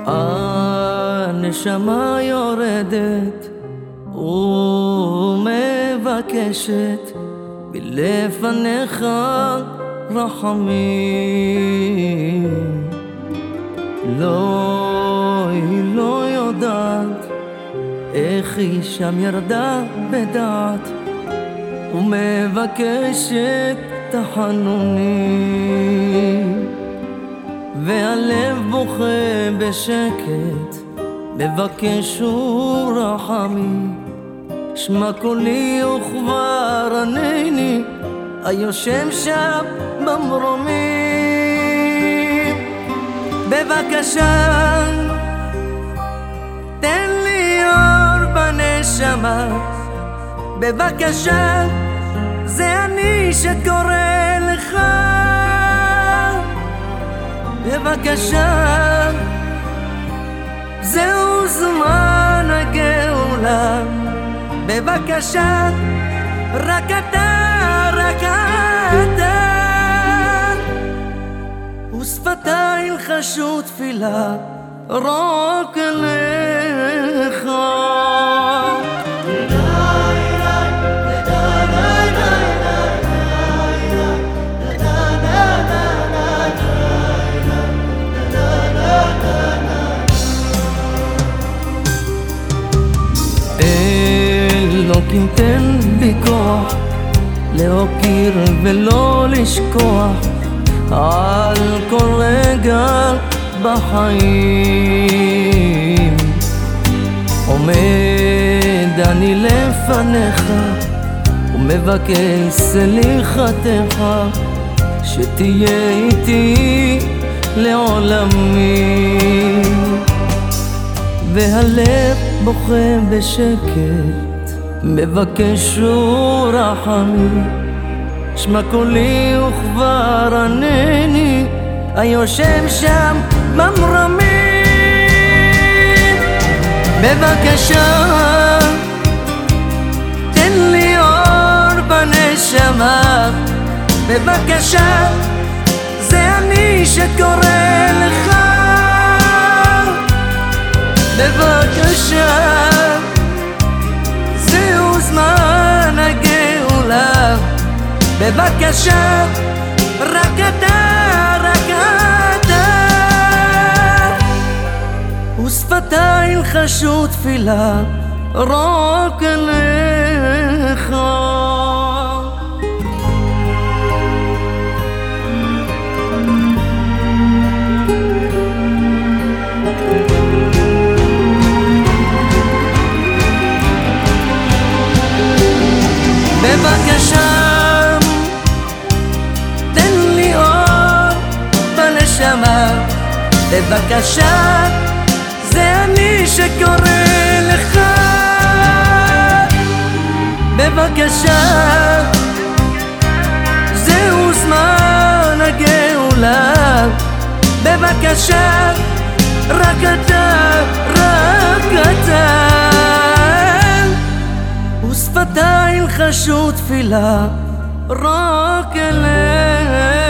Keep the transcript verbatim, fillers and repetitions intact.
הנשמה יורדת ומבקשת בלפניך רחמים. לא, היא לא יודעת איך היא שם ירדה בדעת ומבקשת תחנונים, והלב בוכה בשקט מבקש רחמים. שמע קולי וכבר ענני היושב שם במרומים. בבקשה תן לי אור בנשמה, בבקשה זה אני שקורא לך, בבקשה זהו זמן הגאולה, בבקשה רק אתה, רק אתה, ושפתיי ילחשו תפילה רק אליך. אלוקים תן בי כוח להוקיר ולא לשכוח על כל רגע בחיים. עומד אני לפניך ומבקש סליחתך, שתהיה איתי לעולמי. והלב בוכה בשקט מבקש רחמים. שמע קולי וכבר ענני היושב שם במרומים. בבקשה תן לי אור בנשמה, בבקשה זה אני שקורא לך, בבקשה זהו זמן הגאולה, בבקשה רק אתה, רק אתה, ושפתיי ילחשו תפילה רק אליך. בבקשה תן לי אור בנשמה, בבקשה זה אני שקורא לך, בבקשה זהו זמן הגאולה, בבקשה רק אתה, רק אתה, ושפתיי ילחשו תפילה רק אליך.